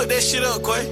Fuck that shit up, Quay.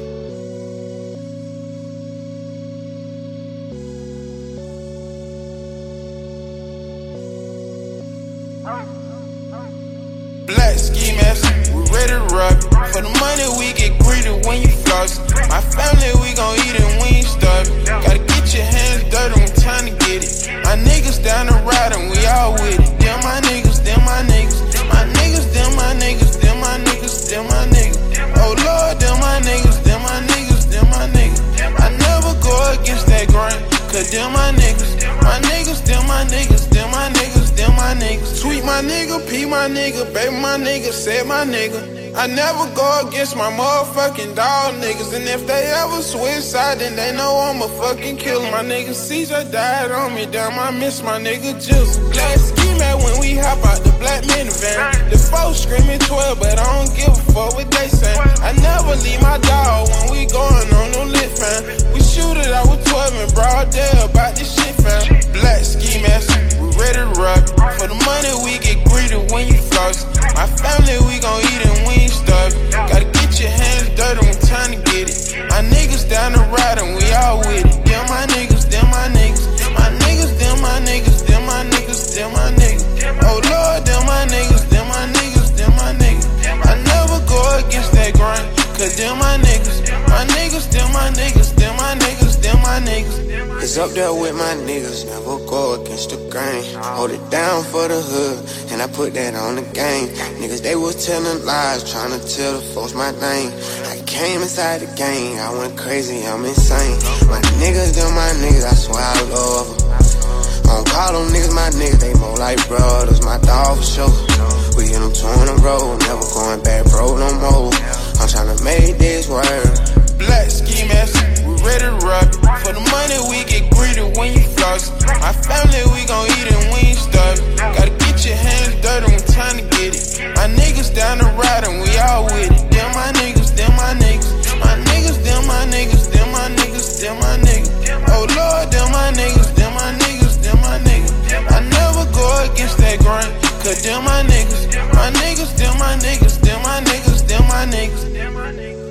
Black ski mask, we ready to rock. For the money we get greedy when you floss. My family we gon' eat it when you starve. Gotta get your hands dirty when time to get it. My niggas down the ride and we all with it. Them my niggas, them my niggas. My niggas, them my niggas, them my niggas, them my niggas. Oh Lord, them my niggas, them my niggas, them my niggas. I never go against that grain, cause them my niggas. My niggas, them my niggas, them my niggas, them my niggas. Sweet my nigga, P my nigga, baby my nigga, said my nigga. I never go against my motherfucking dog niggas. And if they ever switch side, then they know I'm a fucking killer. My nigga CJ died on me, damn I miss my nigga Jizzle. Black ski mat when we hop out the black minivan. The folks screaming 12, but I don't give a fuck what they say. I never leave my dog when we going on no lit, fam. We shoot it out with 12 and broad day about this shit, fam. Black ski mask, we ready to rock. For the money we get greedy when you floss. My family we gon' eat it when you starve. Gotta get your hands dirty when time to get it. My niggas down the ride and we all with it. Them my niggas, them my niggas. My niggas, them my niggas, them my niggas, them my niggas. Oh Lord, them my niggas, them my niggas, them my niggas. I never go against that grind, cause them my niggas. My niggas, them my niggas, them my niggas, them my niggas. It's up there with my niggas, never go against the grain. Hold it down for the hood, and I put that on the game. Niggas, they was telling lies, trying to tell the folks my name. I came inside the game, I went crazy, I'm insane. My niggas, them my niggas, I swear I love them. I don't call them niggas my niggas, they more like brothers, my dog for sure. We hit them two in a row, never going back bro no more. I'm tryna make this work. Black ski mask, we ready to rock. For the money we get greedy when you floss. My family we gon' eat it when you starve. Gotta get your hands dirty when time to get it. My niggas down the ride and we all with it. Them my niggas, them my niggas. My niggas, them my niggas, them my niggas, them my niggas. Oh Lord, them my niggas, them my niggas, them my niggas. I never go against that grind, cause them my niggas. My niggas, them my niggas, them my niggas, them my niggas.